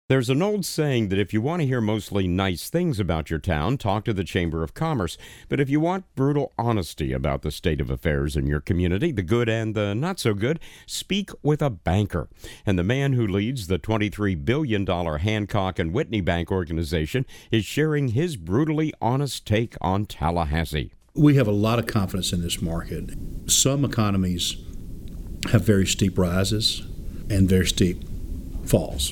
There's an old saying that if you want to hear mostly nice things about your town, talk to the Chamber of Commerce. But if you want brutal honesty about the state of affairs in your community, the good and the not so good, speak with a banker. And the man who leads the $23 billion Hancock and Whitney Bank organization is sharing his brutally honest take on Tallahassee. We have a lot of confidence in this market. Some economies have very steep rises and very steep falls.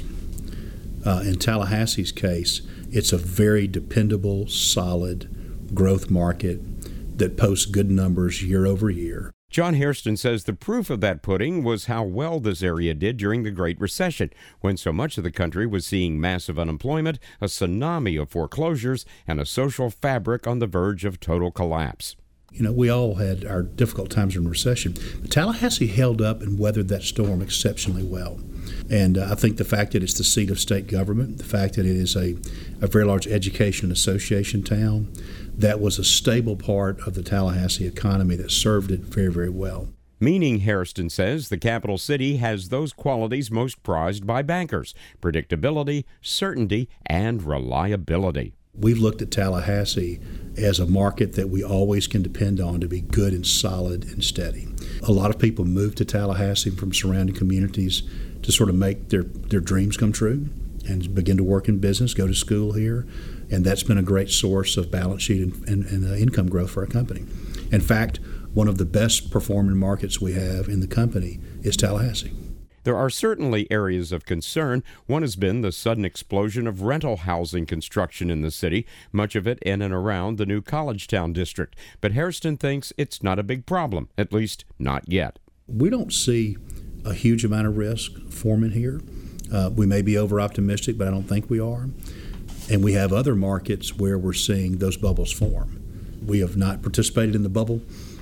In Tallahassee's case, it's a very dependable, solid growth market that posts good numbers year over year. John Hairston says the proof of that pudding was how well this area did during the Great Recession, when so much of the country was seeing massive unemployment, a tsunami of foreclosures, and a social fabric on the verge of total collapse. You know, we all had our difficult times in recession, but Tallahassee held up and weathered that storm exceptionally well. And I think the fact that it's the seat of state government, the fact that it is a very large education association town, that was a stable part of the Tallahassee economy that served it very, very well. Meaning, Hairston says, the capital city has those qualities most prized by bankers: predictability, certainty, and reliability. We've looked at Tallahassee as a market that we always can depend on to be good and solid and steady. A lot of people move to Tallahassee from surrounding communities to sort of make their dreams come true and begin to work in business, go to school here, and that's been a great source of balance sheet and income growth for our company. In fact, one of the best performing markets we have in the company is Tallahassee. There are certainly areas of concern. One has been the sudden explosion of rental housing construction in the city, much of it in and around the new Collegetown district. But Hairston thinks it's not a big problem, at least not yet. We don't see a huge amount of risk forming here. We may be over-optimistic, but I don't think we are. And we have other markets where we're seeing those bubbles form. We have not participated in the bubble,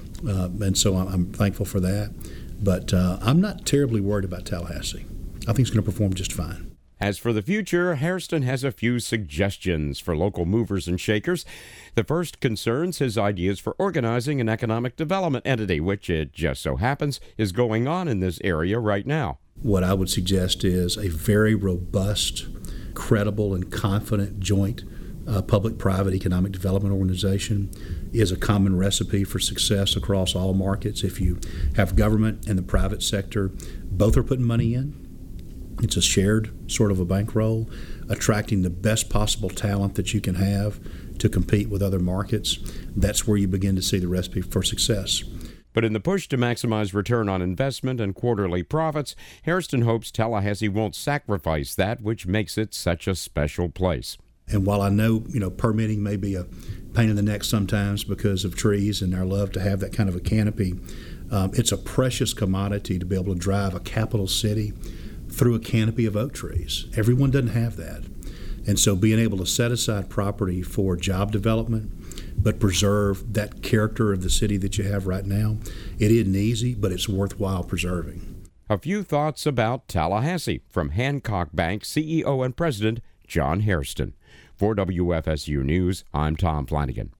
and so I'm thankful for that. But I'm not terribly worried about Tallahassee. I think it's going to perform just fine. As for the future, Hairston has a few suggestions for local movers and shakers. The first concerns his ideas for organizing an economic development entity, which it just so happens is going on in this area right now. What I would suggest is a very robust, credible, and confident joint public-private economic development organization is a common recipe for success across all markets. If you have government and the private sector, both are putting money in. It's a shared sort of a bankroll, attracting the best possible talent that you can have to compete with other markets. That's where you begin to see the recipe for success. But in the push to maximize return on investment and quarterly profits, Hairston hopes Tallahassee won't sacrifice that which makes it such a special place. And while I know, permitting may be a pain in the neck sometimes because of trees and our love to have that kind of a canopy, it's a precious commodity to be able to drive a capital city through a canopy of oak trees. Everyone doesn't have that. And so being able to set aside property for job development, but preserve that character of the city that you have right now, it isn't easy, but it's worthwhile preserving. A few thoughts about Tallahassee from Hancock Bank CEO and President John Hairston. For WFSU News, I'm Tom Flanagan.